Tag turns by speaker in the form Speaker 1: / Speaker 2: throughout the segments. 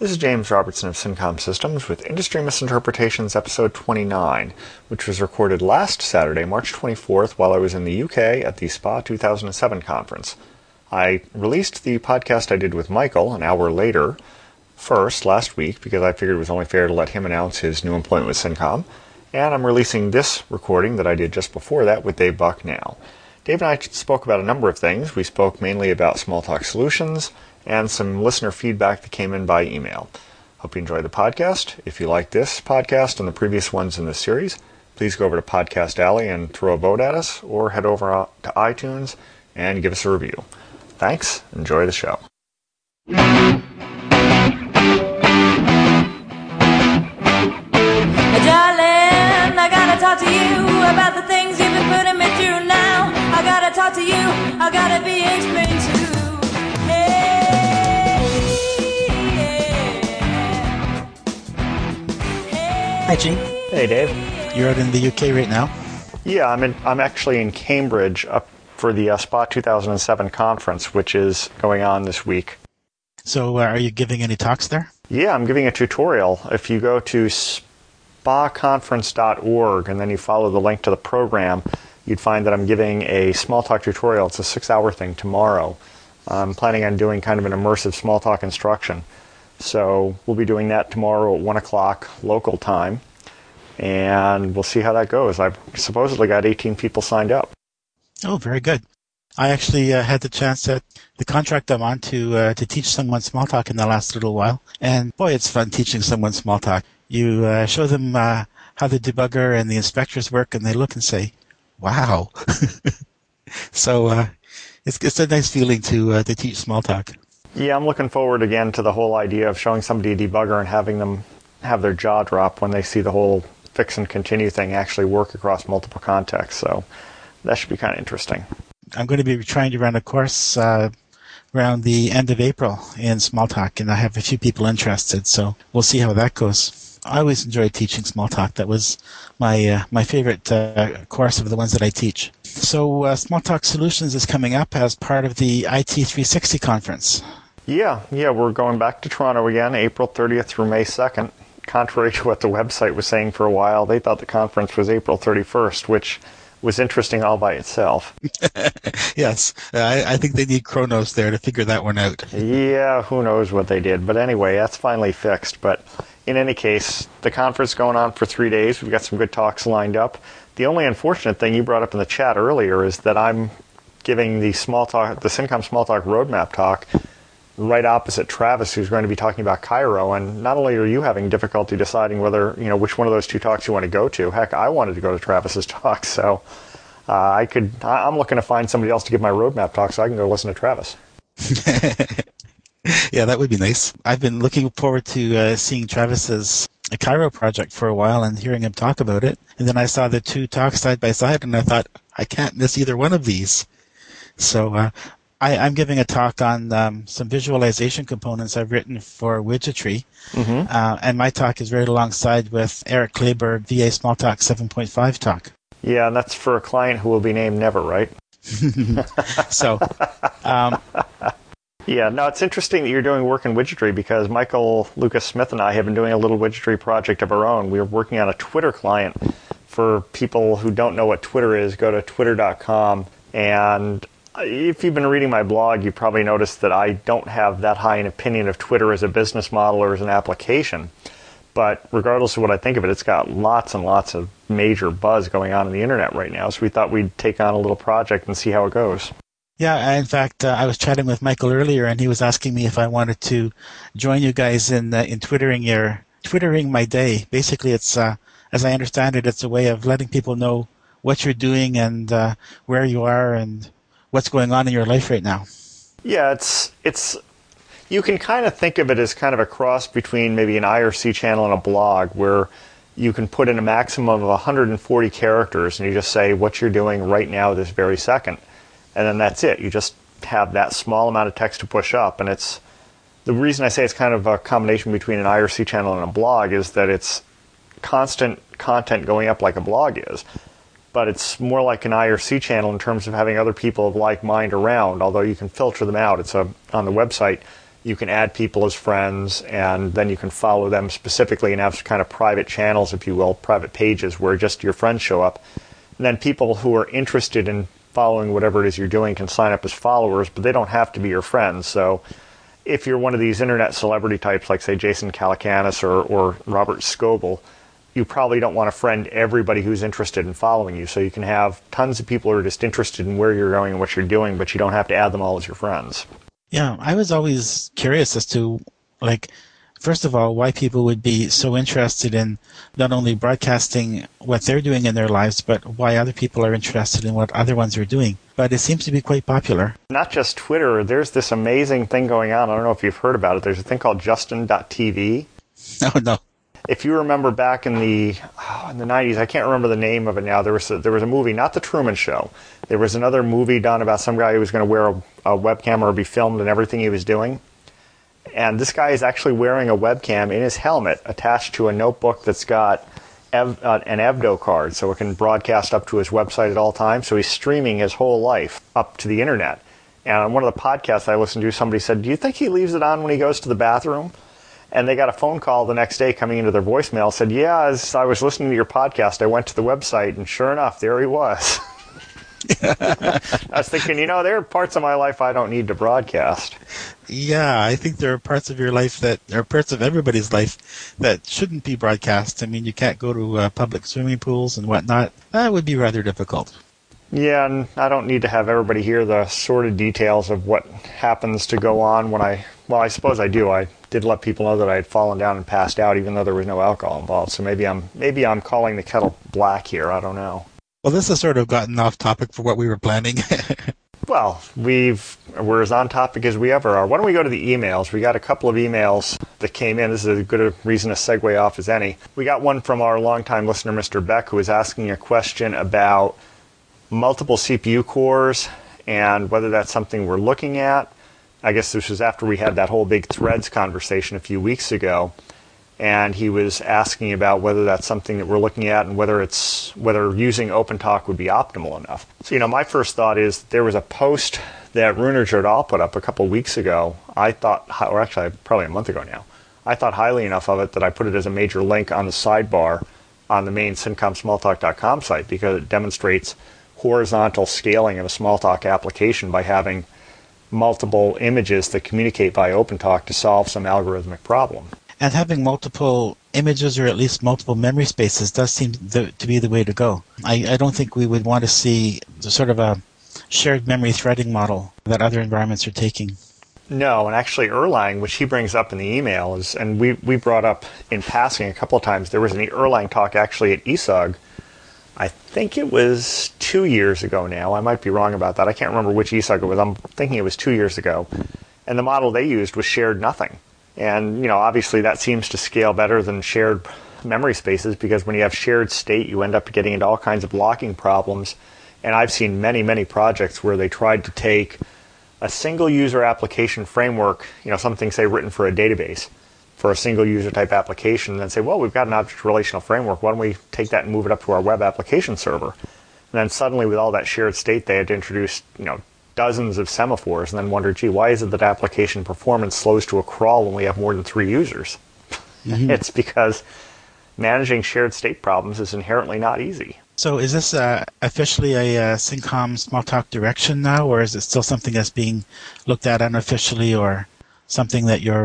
Speaker 1: This is James Robertson of Syncom Systems with Industry Misinterpretations episode 29, which was recorded last Saturday, March 24th, while I was in the UK at the SPA 2007 conference. I released the podcast I did with Michael an hour later, first, last week, because I figured it was only fair to let him announce his new employment with Syncom, and I'm releasing this recording that I did just before that with Dave Buck now. Dave and I spoke about a number of things. We spoke mainly about Smalltalk solutions, and some listener feedback that came in by email. Hope you enjoy the podcast. If you like this podcast and the previous ones in this series, please go over to Podcast Alley and throw a vote at us, or head over to iTunes and give us a review. Thanks. Enjoy the show.
Speaker 2: Darling, I gotta talk to you about the things you've been putting me through now. I gotta talk to you, I gotta be explained to.
Speaker 3: Hi, Gene.
Speaker 1: Hey, Dave.
Speaker 3: You're out in the UK right now?
Speaker 1: Yeah, I'm actually in Cambridge up for the SPA 2007 conference, which is going on this week.
Speaker 3: So are you giving any talks there?
Speaker 1: Yeah, I'm giving a tutorial. If you go to spaconference.org and then you follow the link to the program, you'd find that I'm giving a Smalltalk tutorial. It's a 6-hour thing tomorrow. I'm planning on doing kind of an immersive Smalltalk instruction. So we'll be doing that tomorrow at 1 o'clock local time, and we'll see how that goes. I've supposedly got 18 people signed up.
Speaker 3: Oh, very good. I actually had the chance at the contract I'm on to teach someone Smalltalk in the last little while, and boy, it's fun teaching someone Smalltalk. You show them how the debugger and the inspectors work, and they look and say, wow. So it's a nice feeling to teach Smalltalk.
Speaker 1: Yeah, I'm looking forward again to the whole idea of showing somebody a debugger and having them have their jaw drop when they see the whole fix and continue thing actually work across multiple contexts. So that should be kind of interesting.
Speaker 3: I'm going to be trying to run a course around the end of April in Smalltalk, and I have a few people interested, so we'll see how that goes. I always enjoyed teaching Smalltalk. That was my favorite course of the ones that I teach. So Smalltalk Solutions is coming up as part of the IT360 conference. Yeah,
Speaker 1: we're going back to Toronto again, April 30th through May 2nd. Contrary to what the website was saying for a while, they thought the conference was April 31st, which was interesting all by itself.
Speaker 3: Yes, I think they need Kronos there to figure that one out.
Speaker 1: Yeah, who knows what they did. But anyway, that's finally fixed. But in any case, the conference is going on for 3 days. We've got some good talks lined up. The only unfortunate thing you brought up in the chat earlier is that I'm giving the Syncom Smalltalk roadmap talk right opposite Travis, who's going to be talking about Cairo. And not only are you having difficulty deciding whether, which one of those two talks you want to go to, heck, I wanted to go to Travis's talk, so I'm looking to find somebody else to give my roadmap talk so I can go listen to Travis.
Speaker 3: Yeah, that would be nice. I've been looking forward to seeing Travis's Cairo project for a while and hearing him talk about it. And then I saw the two talks side by side, and I thought, I can't miss either one of these. So I'm giving a talk on some visualization components I've written for Widgetry. Mm-hmm. And my talk is right alongside with Eric Kleberg, VA Smalltalk 7.5 talk.
Speaker 1: Yeah, and that's for a client who will be named Never, right?
Speaker 3: So...
Speaker 1: Yeah, no, it's interesting that you're doing work in Widgetry because Michael Lucas Smith and I have been doing a little Widgetry project of our own. We're working on a Twitter client. For people who don't know what Twitter is, go to twitter.com. And if you've been reading my blog, you probably noticed that I don't have that high an opinion of Twitter as a business model or as an application. But regardless of what I think of it, it's got lots and lots of major buzz going on in the internet right now. So we thought we'd take on a little project and see how it goes.
Speaker 3: Yeah, in fact, I was chatting with Michael earlier, and he was asking me if I wanted to join you guys in twittering my day. Basically, it's as I understand it, it's a way of letting people know what you're doing and where you are and what's going on in your life right now.
Speaker 1: Yeah, it's you can kind of think of it as kind of a cross between maybe an IRC channel and a blog, where you can put in a maximum of 140 characters, and you just say what you're doing right now, this very second. And then that's it. You just have that small amount of text to push up. And it's the reason I say it's kind of a combination between an IRC channel and a blog is that it's constant content going up like a blog is. But it's more like an IRC channel in terms of having other people of like mind around, although you can filter them out. It's on the website. You can add people as friends, and then you can follow them specifically and have kind of private channels, if you will, private pages where just your friends show up. And then people who are interested in following whatever it is you're doing can sign up as followers, but they don't have to be your friends. So if you're one of these internet celebrity types like, say, Jason Calacanis or Robert Scoble, you probably don't want to friend everybody who's interested in following you. So you can have tons of people who are just interested in where you're going and what you're doing, but you don't have to add them all as your friends.
Speaker 3: Yeah, I was always curious as to, like, first of all, why people would be so interested in not only broadcasting what they're doing in their lives, but why other people are interested in what other ones are doing. But it seems to be quite popular.
Speaker 1: Not just Twitter. There's this amazing thing going on. I don't know if you've heard about it. There's a thing called Justin.tv.
Speaker 3: Oh, no.
Speaker 1: If you remember back in the 90s, I can't remember the name of it now. There was a movie, not The Truman Show. There was another movie done about some guy who was going to wear a webcam or be filmed in everything he was doing. And this guy is actually wearing a webcam in his helmet attached to a notebook that's got an EVDO card, so it can broadcast up to his website at all times. So he's streaming his whole life up to the internet. And on one of the podcasts I listened to, somebody said, "Do you think he leaves it on when he goes to the bathroom?" And they got a phone call the next day coming into their voicemail, said, "Yeah, as I was listening to your podcast, I went to the website, and sure enough, there he was." I was thinking, there are parts of my life I don't need to broadcast.
Speaker 3: Yeah, I think there are parts of your life parts of everybody's life that shouldn't be broadcast. I mean, you can't go to public swimming pools and whatnot. That would be rather difficult.
Speaker 1: Yeah, and I don't need to have everybody hear the sordid details of what happens to go on when I suppose I do. I did let people know that I had fallen down and passed out, even though there was no alcohol involved. So maybe I'm calling the kettle black here. I don't know.
Speaker 3: Well, this has sort of gotten off topic for what we were planning.
Speaker 1: Well, we're as on topic as we ever are. Why don't we go to the emails? We got a couple of emails that came in. This is as good a reason to segue off as any. We got one from our longtime listener, Mr. Beck, who was asking a question about multiple CPU cores and whether that's something we're looking at. I guess this was after we had that whole big Threads conversation a few weeks ago. And he was asking about whether that's something that we're looking at and whether using OpenTalk would be optimal enough. So, my first thought is there was a post that Runar Jodal put up a couple weeks ago. I thought, or actually probably a month ago now, I thought highly enough of it that I put it as a major link on the sidebar on the main syncomsmalltalk.com site because it demonstrates horizontal scaling of a Smalltalk application by having multiple images that communicate via OpenTalk to solve some algorithmic problem.
Speaker 3: And having multiple images or at least multiple memory spaces does seem to be the way to go. I don't think we would want to see sort of a shared memory threading model that other environments are taking.
Speaker 1: No, and actually Erlang, which he brings up in the email, and we brought up in passing a couple of times, there was an Erlang talk actually at ESUG. I think it was 2 years ago now. I might be wrong about that. I can't remember which ESUG it was. I'm thinking it was 2 years ago. And the model they used was shared nothing. And, obviously that seems to scale better than shared memory spaces because when you have shared state, you end up getting into all kinds of locking problems. And I've seen many, many projects where they tried to take a single user application framework, something, say, written for a database, for a single user type application, and then say, well, we've got an object relational framework. Why don't we take that and move it up to our web application server? And then suddenly with all that shared state, they had to introduce, dozens of semaphores and then wonder, gee, why is it that application performance slows to a crawl when we have more than 3 users? Mm-hmm. It's because managing shared state problems is inherently not easy.
Speaker 3: So is this officially a Syncom Smalltalk direction now, or is it still something that's being looked at unofficially, or something that you're,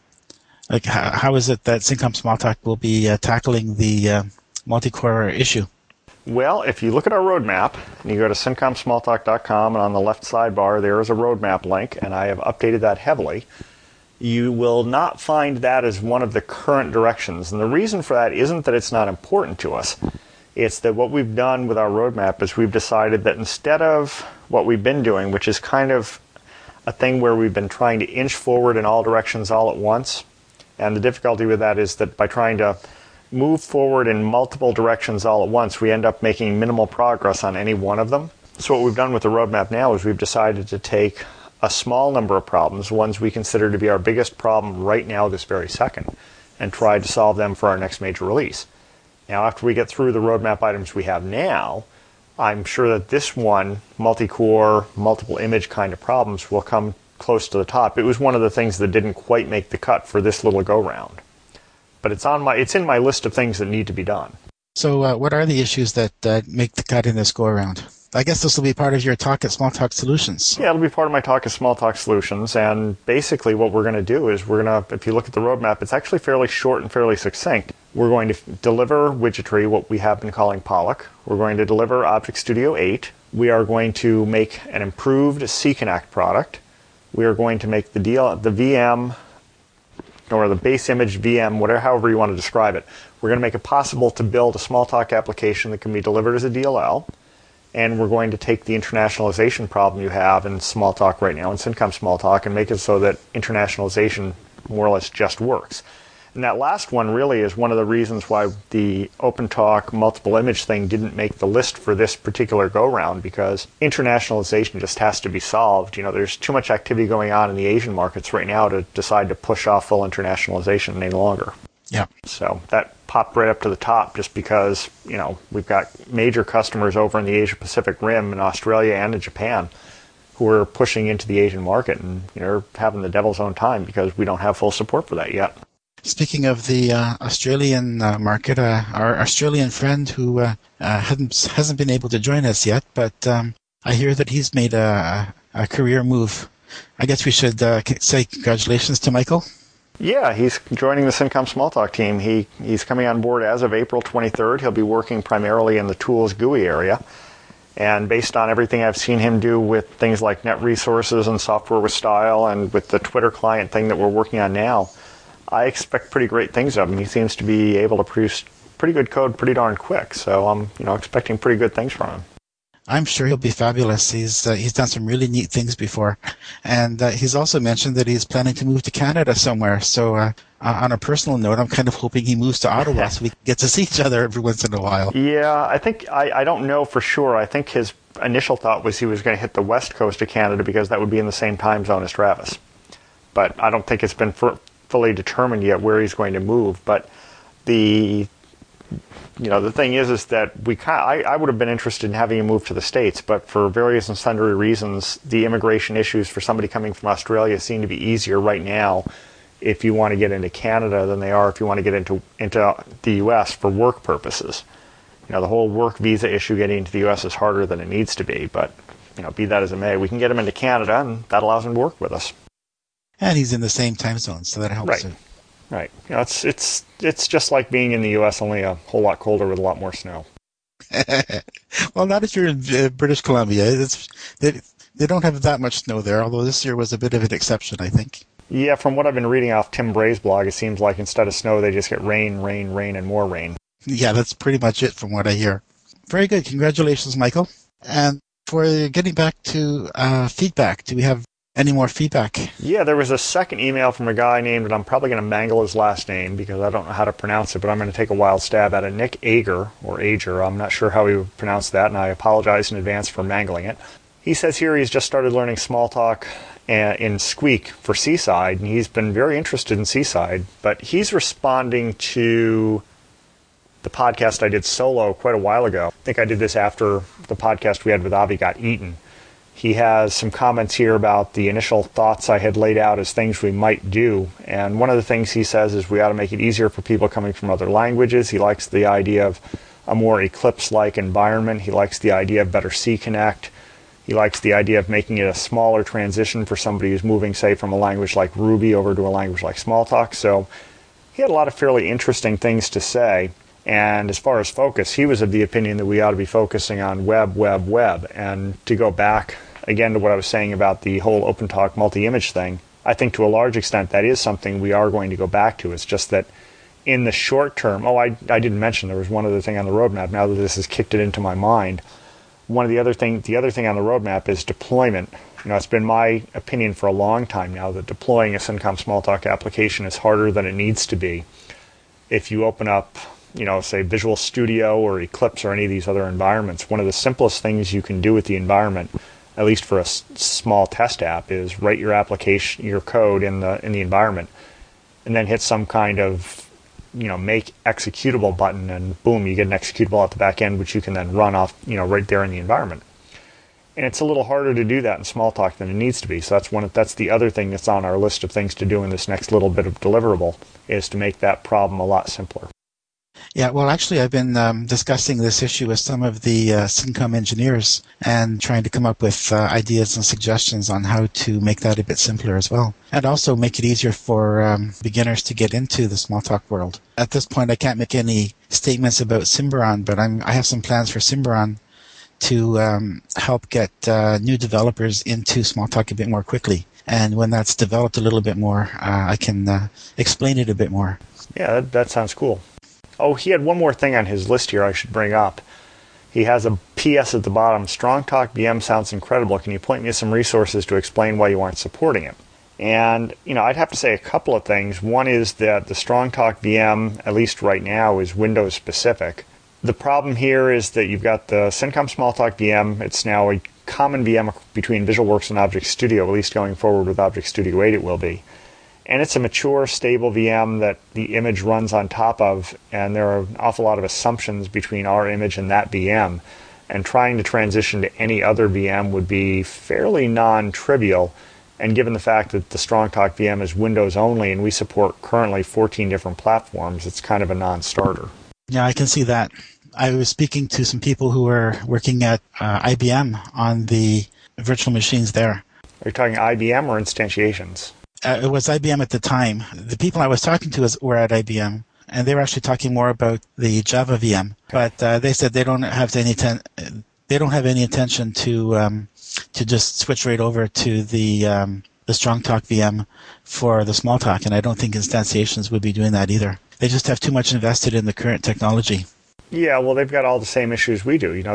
Speaker 3: how is it that Syncom Smalltalk will be tackling the multi-core issue?
Speaker 1: Well, if you look at our roadmap, and you go to syncomsmalltalk.com, and on the left sidebar there is a roadmap link, and I have updated that heavily, you will not find that as one of the current directions. And the reason for that isn't that it's not important to us. It's that what we've done with our roadmap is we've decided that instead of what we've been doing, which is kind of a thing where we've been trying to inch forward in all directions all at once, and the difficulty with that is that by trying to move forward in multiple directions all at once, we end up making minimal progress on any one of them. So what we've done with the roadmap now is we've decided to take a small number of problems, ones we consider to be our biggest problem right now this very second, and try to solve them for our next major release. Now, after we get through the roadmap items we have now, I'm sure that this one, multi-core, multiple image kind of problems, will come close to the top. It was one of the things that didn't quite make the cut for this little go-round. But it's in my list of things that need to be done.
Speaker 3: So what are the issues that make the cut in this go-around? I guess this will be part of your talk at Smalltalk Solutions.
Speaker 1: Yeah, it'll be part of my talk at Smalltalk Solutions. And basically what we're going to do is if you look at the roadmap, it's actually fairly short and fairly succinct. We're going to deliver Widgetry, what we have been calling Pollock. We're going to deliver Object Studio 8. We are going to make an improved CConnect product. We are going to make the VM, or the base image VM, however you want to describe it. We're going to make it possible to build a Smalltalk application that can be delivered as a DLL. And we're going to take the internationalization problem you have in Smalltalk right now, in Syncom Smalltalk, and make it so that internationalization more or less just works. And that last one really is one of the reasons why the OpenTalk multiple image thing didn't make the list for this particular go-round, because internationalization just has to be solved. There's too much activity going on in the Asian markets right now to decide to push off full internationalization any longer.
Speaker 3: Yeah.
Speaker 1: So that popped right up to the top just because, we've got major customers over in the Asia-Pacific Rim in Australia and in Japan who are pushing into the Asian market, and they're having the devil's own time because we don't have full support for that yet.
Speaker 3: Speaking of the Australian market, our Australian friend who hasn't been able to join us yet, but I hear that he's made a career move. I guess we should say congratulations to Michael.
Speaker 1: Yeah, he's joining the Syncom Smalltalk team. He's coming on board as of April 23rd. He'll be working primarily in the tools GUI area. And based on everything I've seen him do with things like Net Resources and Software with Style and with the Twitter client thing that we're working on now, I expect pretty great things of him. He seems to be able to produce pretty good code pretty darn quick. So I'm expecting pretty good things from him.
Speaker 3: I'm sure he'll be fabulous. He's done some really neat things before. And he's also mentioned that he's planning to move to Canada somewhere. So on a personal note, I'm kind of hoping he moves to Ottawa so we can get to see each other every once in a while.
Speaker 1: Yeah, I think, I don't know for sure. I think his initial thought was he was going to hit the west coast of Canada because that would be in the same time zone as Travis. But I don't think it's been fully determined yet where he's going to move. But the thing is that I would have been interested in having him move to the States, but for various and sundry reasons, the immigration issues for somebody coming from Australia seem to be easier right now if you want to get into Canada than they are if you want to get into the U.S. for work purposes. The whole work visa issue getting into the U.S. is harder than it needs to be, but be that as it may, we can get him into Canada, and that allows him to work with us.
Speaker 3: And he's in the same time zone, so that helps.
Speaker 1: Right.
Speaker 3: Him.
Speaker 1: Right. It's just like being in the U.S., only a whole lot colder with a lot more snow.
Speaker 3: Well, not if you're in British Columbia. They don't have that much snow there, although this year was a bit of an exception, I think.
Speaker 1: Yeah, from what I've been reading off Tim Bray's blog, it seems like instead of snow, they just get rain, rain, rain, and more rain.
Speaker 3: Yeah, that's pretty much it from what I hear. Very good. Congratulations, Michael. And for getting back to feedback, do we have any more feedback?
Speaker 1: Yeah, there was a second email from a guy named, and I'm probably going to mangle his last name because I don't know how to pronounce it, but I'm going to take a wild stab at it. Nick Ager, or Ager, I'm not sure how he would pronounce that, and I apologize in advance for mangling it. He says here he's just started learning Smalltalk in Squeak for Seaside, and he's been very interested in Seaside, but he's responding to the podcast I did solo quite a while ago. I think I did this after the podcast we had with Avi Got Eaten. He has some comments here about the initial thoughts I had laid out as things we might do. And one of the things he says is we ought to make it easier for people coming from other languages. He likes the idea of a more Eclipse-like environment. He likes the idea of better CConnect. He likes the idea of making it a smaller transition for somebody who's moving, say, from a language like Ruby over to a language like Smalltalk. So he had a lot of fairly interesting things to say. And as far as focus, he was of the opinion that we ought to be focusing on web, web, web. And to go back again to what I was saying about the whole OpenTalk multi-image thing, I think to a large extent that is something we are going to go back to. It's just that in the short term, I didn't mention there was one other thing on the roadmap. Now that this has kicked it into my mind, the other thing on the roadmap is deployment. It's been my opinion for a long time now that deploying a Syncom Smalltalk application is harder than it needs to be. If you open up say Visual Studio or Eclipse or any of these other environments, one of the simplest things you can do with the environment, at least for a small test app, is write your application, your code in the environment, and then hit some kind of make executable button, and boom, you get an executable at the back end, which you can then run off right there in the environment. And it's a little harder to do that in Smalltalk than it needs to be. So that's the other thing that's on our list of things to do in this next little bit of deliverable, is to make that problem a lot simpler.
Speaker 3: Yeah, well, actually, I've been discussing this issue with some of the Syncom engineers and trying to come up with ideas and suggestions on how to make that a bit simpler as well. And also make it easier for beginners to get into the Smalltalk world. At this point, I can't make any statements about Symbaroun, but I have some plans for Symbaroun to help get new developers into Smalltalk a bit more quickly. And when that's developed a little bit more, I can explain it a bit more.
Speaker 1: Yeah, that sounds cool. Oh, he had one more thing on his list here I should bring up. He has a PS at the bottom. StrongTalk VM sounds incredible. Can you point me to some resources to explain why you aren't supporting it? And, I'd have to say a couple of things. One is that the StrongTalk VM, at least right now, is Windows specific. The problem here is that you've got the Syncom Smalltalk VM. It's now a common VM between VisualWorks and Object Studio, at least going forward with Object Studio 8 it will be. And it's a mature, stable VM that the image runs on top of, and there are an awful lot of assumptions between our image and that VM. And trying to transition to any other VM would be fairly non-trivial, and given the fact that the StrongTalk VM is Windows only and we support currently 14 different platforms, it's kind of a non-starter.
Speaker 3: Yeah, I can see that. I was speaking to some people who were working at IBM on the virtual machines there.
Speaker 1: Are you talking IBM or instantiations?
Speaker 3: It was IBM at the time. The people I was talking to were at IBM, and they were actually talking more about the Java VM. But they said they don't have any intention to just switch right over to the StrongTalk VM for the Smalltalk, and I don't think instantiations would be doing that either. They just have too much invested in the current technology.
Speaker 1: Yeah, well, they've got all the same issues we do.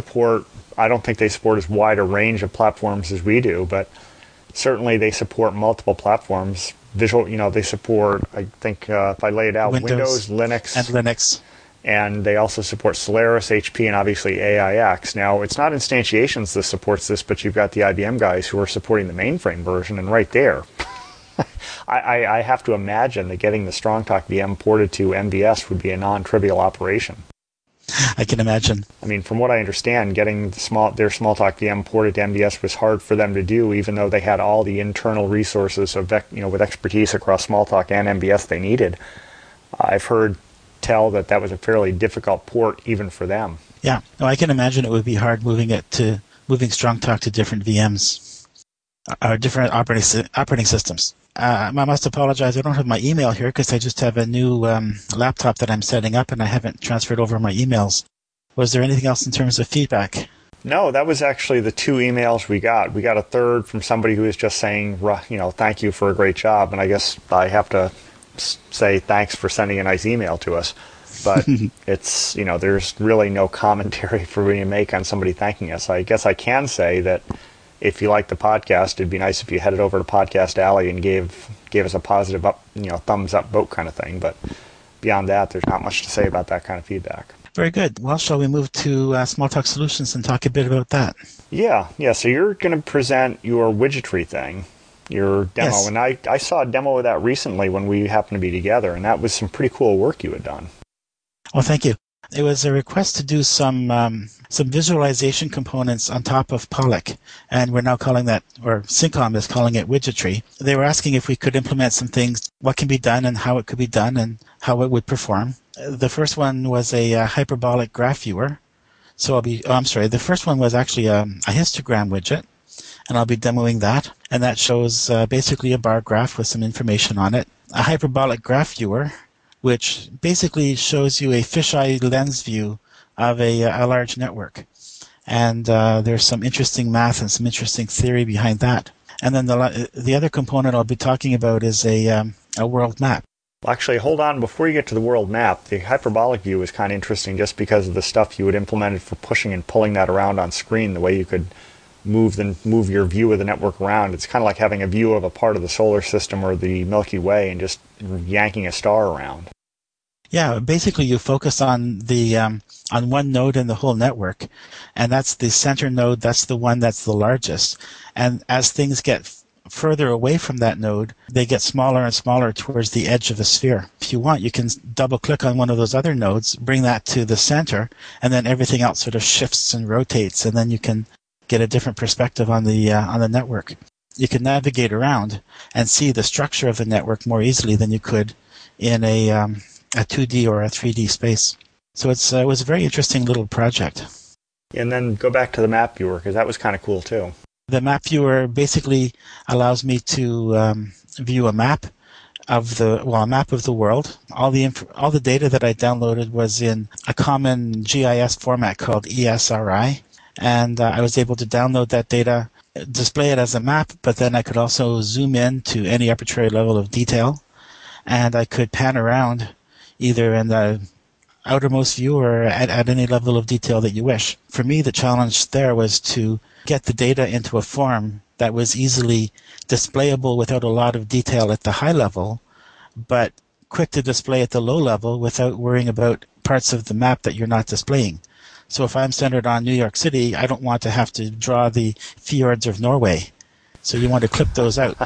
Speaker 1: I don't think they support as wide a range of platforms as we do, but certainly they support multiple platforms. They support, I think, if I lay it out, Windows, Linux. And they also support Solaris, HP, and obviously AIX. Now, it's not instantiations that supports this, but you've got the IBM guys who are supporting the mainframe version, and right there, I have to imagine that getting the StrongTalk VM ported to MBS would be a non-trivial operation.
Speaker 3: I can imagine.
Speaker 1: I mean, from what I understand, getting their Smalltalk VM ported to MBS was hard for them to do, even though they had all the internal resources of with expertise across Smalltalk and MBS they needed. I've heard tell that was a fairly difficult port even for them.
Speaker 3: Yeah, no, I can imagine it would be hard moving StrongTalk to different VMs or different operating systems. I must apologize. I don't have my email here because I just have a new laptop that I'm setting up and I haven't transferred over my emails. Was there anything else in terms of feedback?
Speaker 1: No, that was actually the 2 emails we got. We got a third from somebody who was just saying, thank you for a great job. And I guess I have to say thanks for sending a nice email to us. But it's, there's really no commentary for me to make on somebody thanking us. I guess I can say that if you like the podcast, it'd be nice if you headed over to Podcast Alley and gave us a positive thumbs up vote kind of thing. But beyond that, there's not much to say about that kind of feedback.
Speaker 3: Very good. Well, shall we move to Smalltalk Solutions and talk a bit about that?
Speaker 1: Yeah. So you're going to present your widgetry thing, your demo. Yes. And I saw a demo of that recently when we happened to be together, and that was some pretty cool work you had done.
Speaker 3: Oh, thank you. It was a request to do some visualization components on top of Pollock, and we're now calling that, or Syncom is calling it widgetry. They were asking if we could implement some things, what can be done and how it could be done and how it would perform. The first one was a hyperbolic graph viewer. The first one was actually a histogram widget, and I'll be demoing that. And that shows basically a bar graph with some information on it. A hyperbolic graph viewer, which basically shows you a fisheye lens view of a large network. And there's some interesting math and some interesting theory behind that. And then the other component I'll be talking about is a world map.
Speaker 1: Well, actually, hold on. Before you get to the world map, the hyperbolic view is kind of interesting just because of the stuff you would implement for pushing and pulling that around on screen, the way you could move your view of the network around. It's kind of like having a view of a part of the solar system or the Milky Way and just yanking a star around.
Speaker 3: Yeah, basically you focus on the on one node in the whole network, and that's the center node. That's the one that's the largest. And as things get further away from that node, they get smaller and smaller towards the edge of the sphere. If you want, you can double-click on one of those other nodes, bring that to the center, and then everything else sort of shifts and rotates, and then you can get a different perspective on the network. You can navigate around and see the structure of the network more easily than you could in a 2D or a 3D space. So it was a very interesting little project.
Speaker 1: And then go back to the map viewer, because that was kind of cool too.
Speaker 3: The map viewer basically allows me to view a map of the world. All the data that I downloaded was in a common GIS format called ESRI, and I was able to download that data, display it as a map, but then I could also zoom in to any arbitrary level of detail, and I could pan around either in the outermost view or at any level of detail that you wish. For me, the challenge there was to get the data into a form that was easily displayable without a lot of detail at the high level, but quick to display at the low level without worrying about parts of the map that you're not displaying. So if I'm centered on New York City, I don't want to have to draw the fjords of Norway. So you want to clip those out.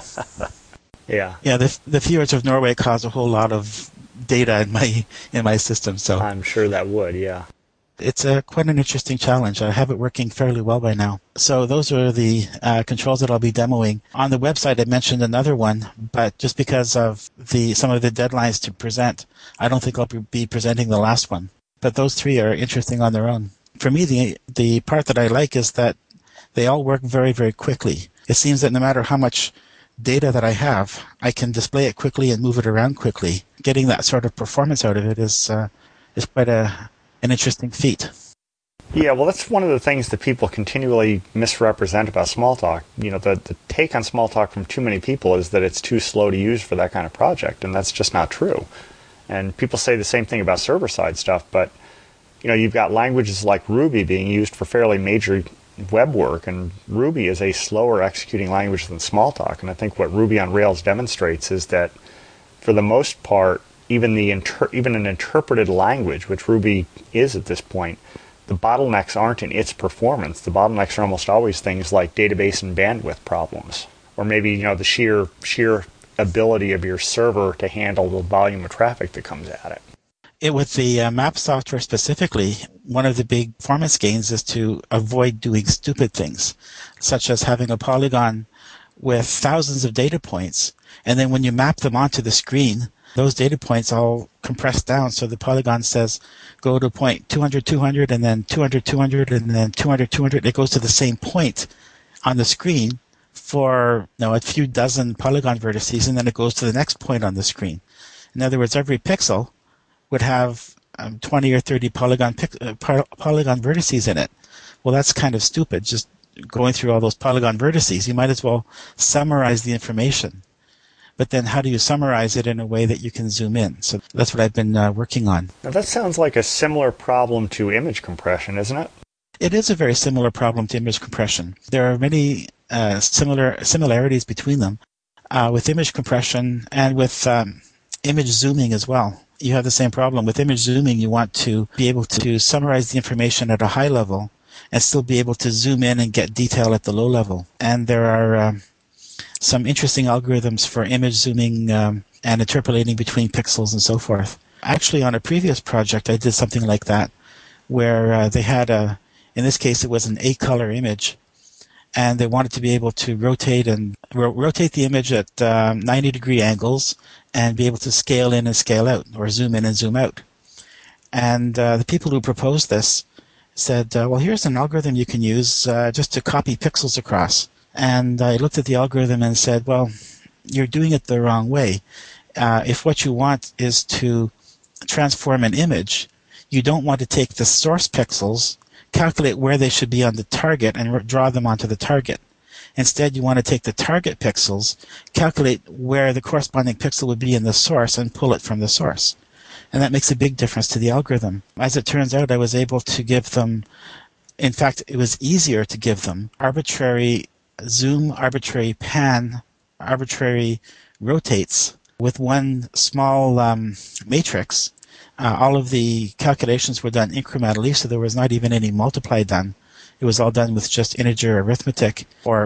Speaker 1: Yeah.
Speaker 3: Yeah, the fjords of Norway cause a whole lot of data in my system. So
Speaker 1: I'm sure that would, yeah.
Speaker 3: It's quite an interesting challenge. I have it working fairly well by now. So those are the controls that I'll be demoing. On the website, I mentioned another one, but just because of some of the deadlines to present, I don't think I'll be presenting the last one. But those three are interesting on their own. For me, the part that I like is that they all work very, very quickly. It seems that no matter how much data that I have, I can display it quickly and move it around quickly. Getting that sort of performance out of it is quite an interesting feat.
Speaker 1: Yeah, well, that's one of the things that people continually misrepresent about Smalltalk. You know, the take on Smalltalk from too many people is that it's too slow to use for that kind of project, and that's just not true. And people say the same thing about server-side stuff, but you know, you've got languages like Ruby being used for fairly major web work, and Ruby is a slower executing language than Smalltalk. And I think what Ruby on Rails demonstrates is that, for the most part, even an interpreted language, which Ruby is at this point, the bottlenecks aren't in its performance. The bottlenecks are almost always things like database and bandwidth problems, or maybe, you know, the sheer ability of your server to handle the volume of traffic that comes at it.
Speaker 3: With the map software specifically, one of the big performance gains is to avoid doing stupid things, such as having a polygon with thousands of data points, and then when you map them onto the screen, those data points all compressed down, so the polygon says go to point 200, 200, and then 200, 200, and then 200, 200. It goes to the same point on the screen for a few dozen polygon vertices, and then it goes to the next point on the screen. In other words, every pixel would have 20 or 30 polygon vertices in it. Well, that's kind of stupid, just going through all those polygon vertices. You might as well summarize the information. But then how do you summarize it in a way that you can zoom in? So that's what I've been working on.
Speaker 1: Now that sounds like a similar problem to image compression, isn't it?
Speaker 3: It is a very similar problem to image compression. There are many similarities between them with image compression and with image zooming as well. You have the same problem. With image zooming, you want to be able to summarize the information at a high level and still be able to zoom in and get detail at the low level. And there are some interesting algorithms for image zooming and interpolating between pixels and so forth. Actually, on a previous project, I did something like that, where they had in this case, it was an 8-color image, and they wanted to be able to rotate the image at 90-degree angles and be able to scale in and scale out, or zoom in and zoom out. And the people who proposed this said, well, here's an algorithm you can use just to copy pixels across. And I looked at the algorithm and said, well, you're doing it the wrong way. If what you want is to transform an image, you don't want to take the source pixels, calculate where they should be on the target, and draw them onto the target. Instead, you want to take the target pixels, calculate where the corresponding pixel would be in the source, and pull it from the source. And that makes a big difference to the algorithm. As it turns out, I was able to give them, in fact, it was easier to give them arbitrary zoom, arbitrary pan, arbitrary rotates with one small matrix. All of the calculations were done incrementally, so there was not even any multiply done. It was all done with just integer arithmetic, or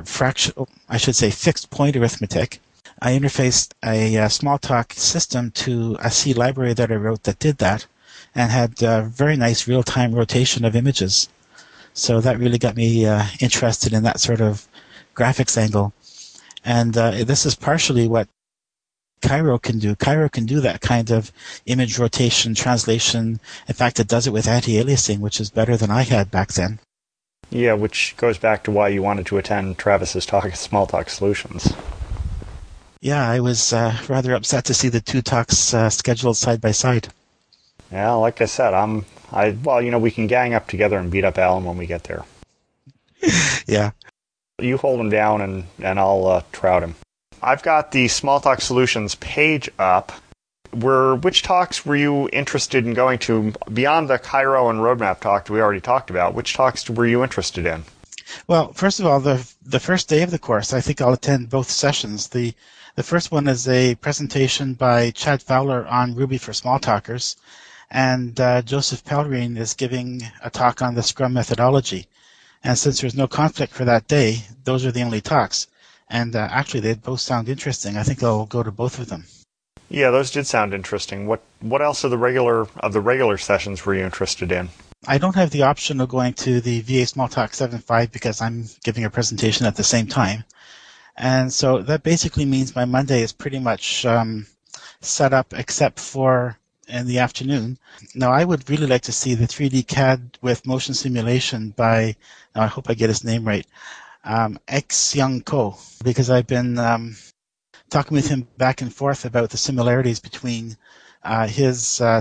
Speaker 3: fixed point arithmetic. I interfaced a Smalltalk system to a C library that I wrote that did that, and had very nice real-time rotation of images. So that really got me interested in that sort of graphics angle. And this is partially what Cairo can do. Cairo can do that kind of image rotation, translation. In fact, it does it with anti-aliasing, which is better than I had back then.
Speaker 1: Yeah, which goes back to why you wanted to attend Travis's talk at Smalltalk Solutions.
Speaker 3: Yeah, I was rather upset to see the two talks scheduled side by side.
Speaker 1: Yeah, like I said, we can gang up together and beat up Alan when we get there.
Speaker 3: Yeah.
Speaker 1: You hold him down and I'll trout him. I've got the Smalltalk Solutions page up. Which talks were you interested in going to beyond the Cairo and Roadmap talk that we already talked about? Which talks were you interested in?
Speaker 3: Well, first of all, the first day of the course, I think I'll attend both sessions. The first one is a presentation by Chad Fowler on Ruby for Smalltalkers, and Joseph Pellerine is giving a talk on the Scrum methodology. And since there's no conflict for that day, those are the only talks. And actually, they both sound interesting. I think I'll go to both of them.
Speaker 1: Yeah, those did sound interesting. What else of the regular sessions were you interested in?
Speaker 3: I don't have the option of going to the VA Smalltalk 7.5 because I'm giving a presentation at the same time. And so that basically means my Monday is pretty much set up except for in the afternoon. Now, I would really like to see the 3D CAD with motion simulation by, now I hope I get his name right, X-Young Ko, because I've been talking with him back and forth about the similarities between his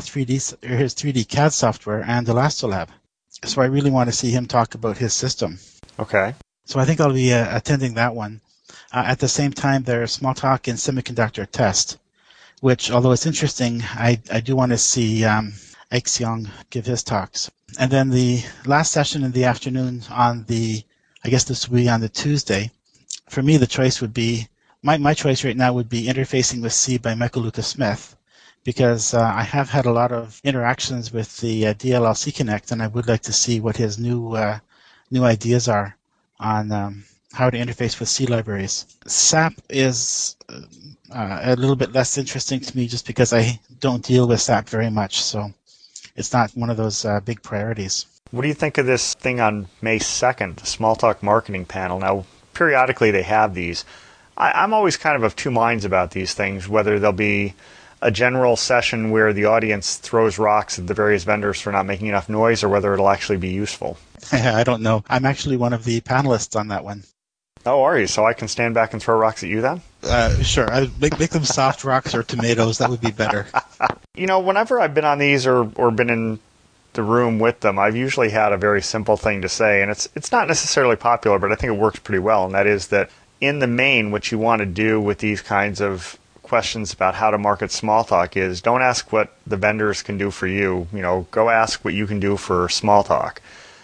Speaker 3: 3D CAD software and Elastolab. So I really want to see him talk about his system.
Speaker 1: Okay.
Speaker 3: So I think I'll be attending that one. At the same time, there's Smalltalk in Semiconductor Test, which, although it's interesting, I do want to see X-Young give his talks. And then the last session in the afternoon I guess this will be on the Tuesday. For me, the choice would be, my choice right now would be Interfacing with C by Michael Lucas Smith, because I have had a lot of interactions with the DLLC Connect, and I would like to see what his new ideas are on how to interface with C libraries. SAP is a little bit less interesting to me just because I don't deal with SAP very much, so it's not one of those big priorities.
Speaker 1: What do you think of this thing on May 2nd, the Smalltalk Marketing Panel? Now, periodically they have these. I'm always kind of two minds about these things, whether there'll be a general session where the audience throws rocks at the various vendors for not making enough noise, or whether it'll actually be useful.
Speaker 3: I don't know. I'm actually one of the panelists on that one.
Speaker 1: Oh, are you? So I can stand back and throw rocks at you then?
Speaker 3: Sure. I'd make them soft rocks or tomatoes. That would be better.
Speaker 1: Whenever I've been on these or been in the room with them, I've usually had a very simple thing to say, and it's not necessarily popular, but I think it works pretty well, and that is that in the main, what you want to do with these kinds of questions about how to market Smalltalk is don't ask what the vendors can do for you. Go ask what you can do for Smalltalk.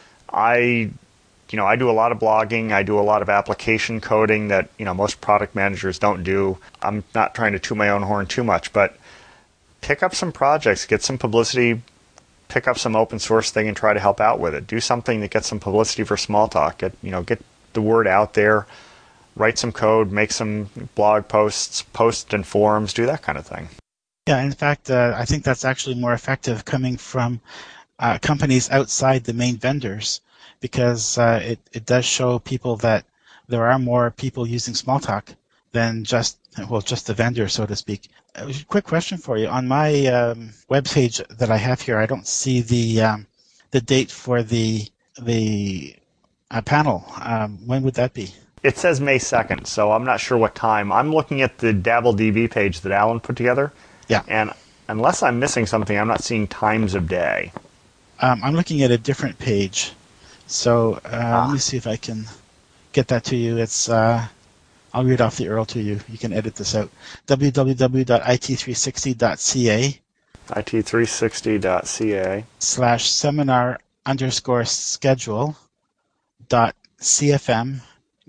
Speaker 1: I do a lot of blogging. I do a lot of application coding that, most product managers don't do. I'm not trying to toot my own horn too much, but pick up some projects, get some publicity, pick up some open source thing and try to help out with it. Do something that gets some publicity for Smalltalk. Get the word out there, write some code, make some blog posts, post in forums, do that kind of thing.
Speaker 3: Yeah, in fact, I think that's actually more effective coming from companies outside the main vendors, because it does show people that there are more people using Smalltalk than just the vendor, so to speak. Quick question for you. On my webpage that I have here, I don't see the date for the panel. When would that be?
Speaker 1: It says May 2nd, so I'm not sure what time. I'm looking at the DabbleDB page that Alan put together.
Speaker 3: Yeah.
Speaker 1: And unless I'm missing something, I'm not seeing times of day.
Speaker 3: I'm looking at a different page. So let me see if I can get that to you. It's I'll read off the URL to you. You can edit this out. www.it360.ca
Speaker 1: it360.ca
Speaker 3: /seminar_schedule.cfm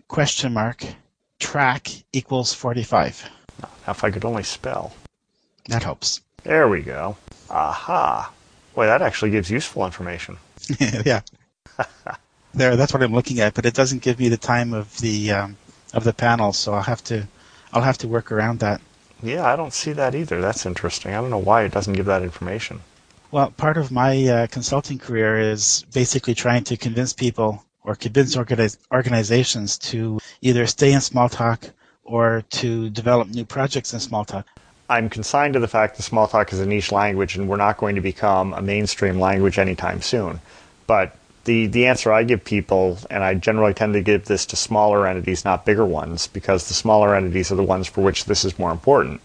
Speaker 3: track equals 45.
Speaker 1: Now, if I could only spell.
Speaker 3: That helps.
Speaker 1: There we go. Aha. Boy, that actually gives useful information.
Speaker 3: Yeah. That's what I'm looking at, but it doesn't give me the time of the panel, so I'll have to work around that.
Speaker 1: Yeah, I don't see that either. That's interesting. I don't know why it doesn't give that information.
Speaker 3: Well, part of my consulting career is basically trying to convince people or convince organizations to either stay in small talk or to develop new projects in small talk.
Speaker 1: I'm consigned to the fact that Smalltalk is a niche language and we're not going to become a mainstream language anytime soon. But the answer I give people, and I generally tend to give this to smaller entities, not bigger ones, because the smaller entities are the ones for which this is more important.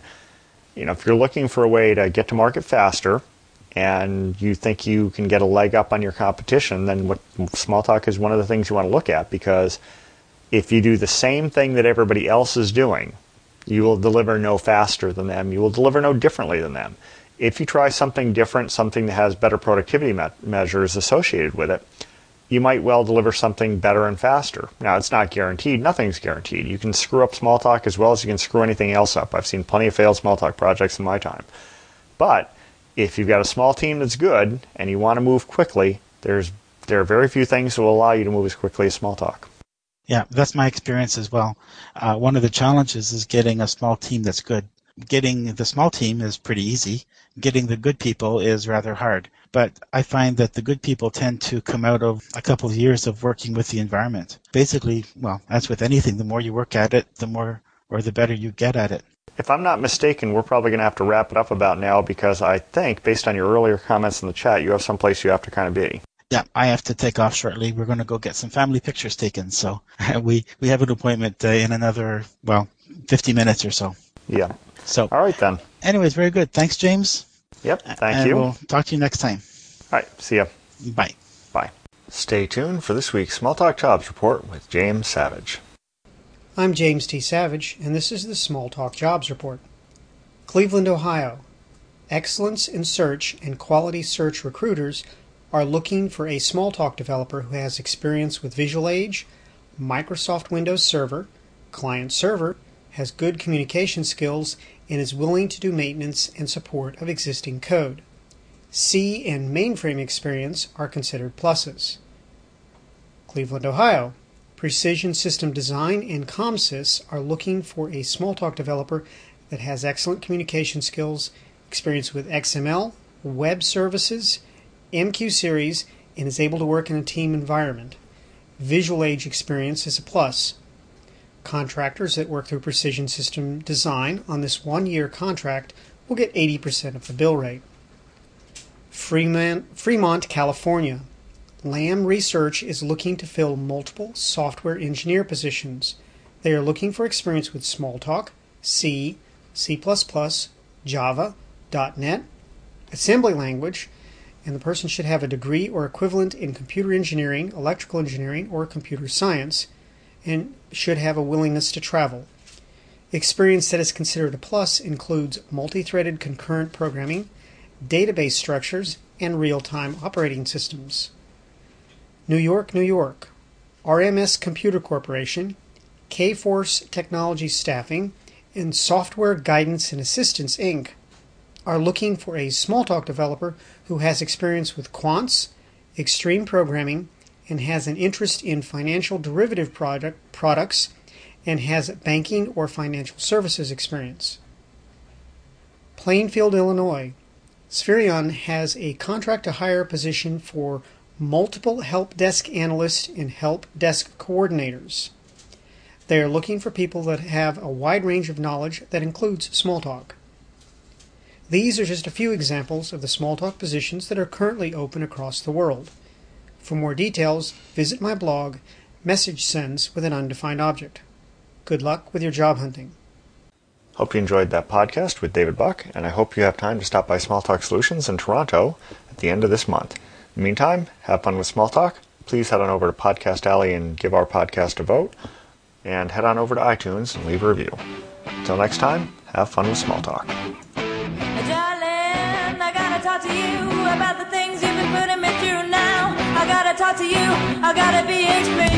Speaker 1: If you're looking for a way to get to market faster and you think you can get a leg up on your competition, then Smalltalk is one of the things you want to look at, because if you do the same thing that everybody else is doing, you will deliver no faster than them. You will deliver no differently than them. If you try something different, something that has better productivity measures associated with it, you might well deliver something better and faster. Now, it's not guaranteed. Nothing's guaranteed. You can screw up Smalltalk as well as you can screw anything else up. I've seen plenty of failed Smalltalk projects in my time. But if you've got a small team that's good and you want to move quickly, there are very few things that will allow you to move as quickly as Smalltalk.
Speaker 3: Yeah, that's my experience as well. One of the challenges is getting a small team that's good. Getting the small team is pretty easy. Getting the good people is rather hard. But I find that the good people tend to come out of a couple of years of working with the environment. Basically, well, as with anything, the more you work at it, the more or the better you get at it.
Speaker 1: If I'm not mistaken, we're probably going to have to wrap it up about now, because I think, based on your earlier comments in the chat, you have someplace you have to kind of be.
Speaker 3: Yeah, I have to take off shortly. We're going to go get some family pictures taken. So we have an appointment in another, 50 minutes or so.
Speaker 1: Yeah.
Speaker 3: So,
Speaker 1: all right, then.
Speaker 3: Anyways, very good. Thanks, James.
Speaker 1: Yep, thank you.
Speaker 3: We'll talk to you next time.
Speaker 1: All right, see ya.
Speaker 3: Bye.
Speaker 1: Bye. Stay tuned for this week's Smalltalk Jobs Report with James Savage.
Speaker 4: I'm James T. Savage, and this is the Smalltalk Jobs Report. Cleveland, Ohio. Excellence in search and quality search recruiters are looking for a Smalltalk developer who has experience with Visual Age, Microsoft Windows Server, Client Server, has good communication skills, and is willing to do maintenance and support of existing code. C and mainframe experience are considered pluses. Cleveland, Ohio. Precision System Design and ComSys are looking for a Smalltalk developer that has excellent communication skills, experience with XML, web services, MQ series, and is able to work in a team environment. Visual Age experience is a plus. Contractors that work through Precision System Design on this one-year contract will get 80% of the bill rate. Fremont, California. Lam Research is looking to fill multiple software engineer positions. They are looking for experience with Smalltalk, C, C++, Java, .NET, assembly language, and the person should have a degree or equivalent in computer engineering, electrical engineering, or computer science, and should have a willingness to travel. Experience that is considered a plus includes multi-threaded concurrent programming, database structures, and real-time operating systems. New York, New York. RMS Computer Corporation, K-Force Technology Staffing, and Software Guidance and Assistance, Inc. are looking for a Smalltalk developer who has experience with quants, extreme programming, and has an interest in financial derivative products and has banking or financial services experience. Plainfield, Illinois. Spherion has a contract to hire position for multiple help desk analysts and help desk coordinators. They are looking for people that have a wide range of knowledge that includes Smalltalk. These are just a few examples of the Smalltalk positions that are currently open across the world. For more details, visit my blog, Message Sends with an Undefined Object. Good luck with your job hunting.
Speaker 1: Hope you enjoyed that podcast with David Buck, and I hope you have time to stop by Smalltalk Solutions in Toronto at the end of this month. In the meantime, have fun with Smalltalk. Please head on over to Podcast Alley and give our podcast a vote, and head on over to iTunes and leave a review. Until next time, have fun with Smalltalk.
Speaker 2: Darling, I gotta talk to you about the things you've been putting me through now. I gotta talk to you, I gotta be explained.